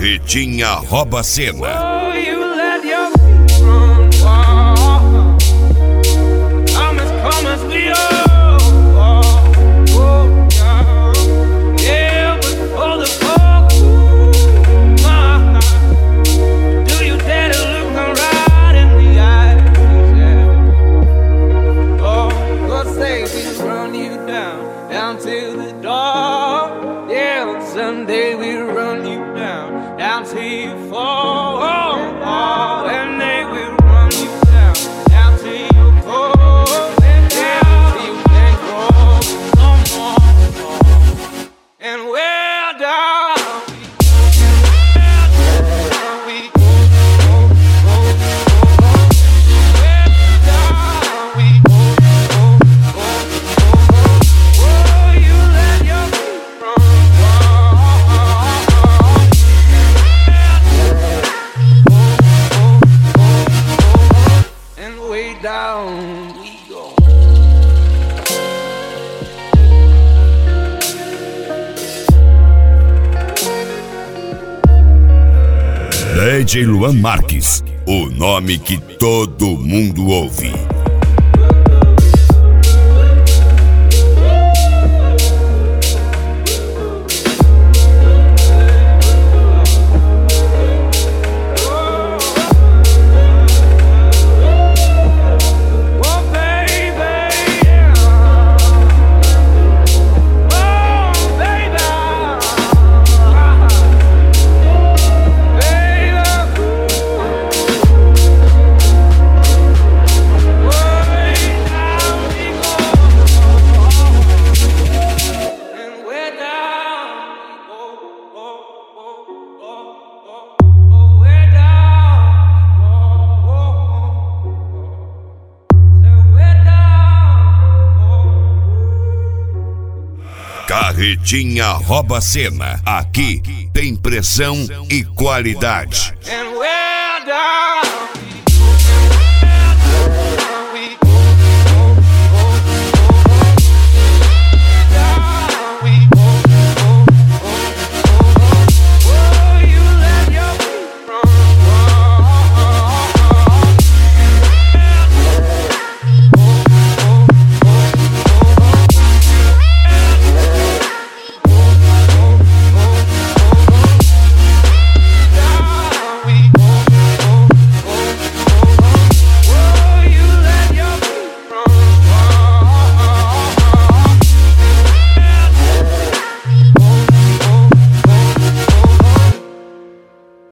Carretinha rouba a cena. Down to the door, yeah. Someday we run you down till you fall. And they will run you down till you fall. Yeah, till you can't grow no more. And we're down. Down we go. DJ Luan Marques, o nome que todo mundo ouve. Carretinha rouba a cena. Aqui tem pressão e qualidade. And we're down.